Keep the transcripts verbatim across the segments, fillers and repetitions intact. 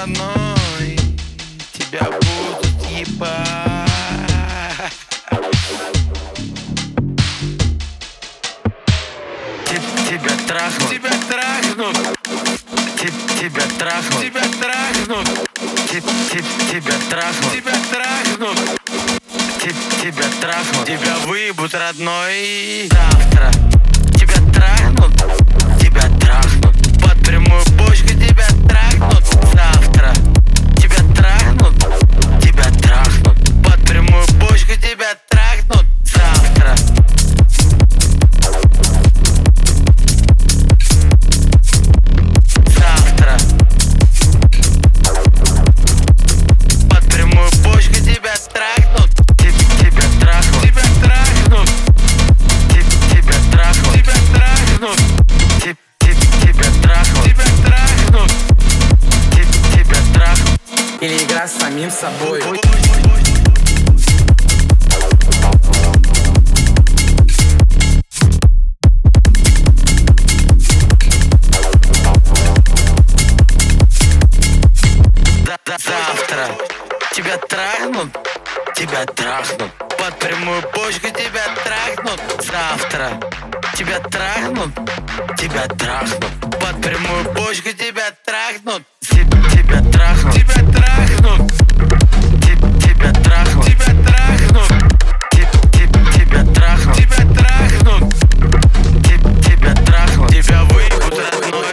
родной, тебя будут ебать. Тебя трахнут, тебя трахнут, тебя трахнут, тебя трахнут, тебя трахнут, тебя трахнут, тебя трахнут, тебя выебут, родной. Завтра тебя трахнут, тебя трахнут, под прямую почку тебя трахнут. Завтра тебя трахнут, тебя трахнут, под прямую почку тебя трахнут. Завтра или игра с самим собой. Завтра тебя трахнут, тебя трахнут, под прямую почку тебя трахнут. Завтра тебя трахнут, тебя трахнут, под прямую почку тебя трахнут. Тебя трахнут, тебя трахнут, тебя трахнут, тебя трахнут, тебя трахнут, тебя трахнут, тебя трахнут, тебя выебут, родной.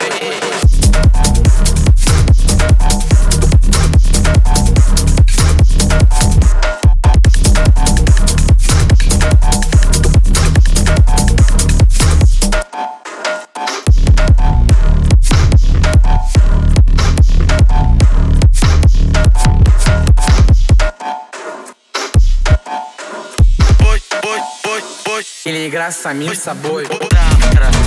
Или игра с самим собой. Завтра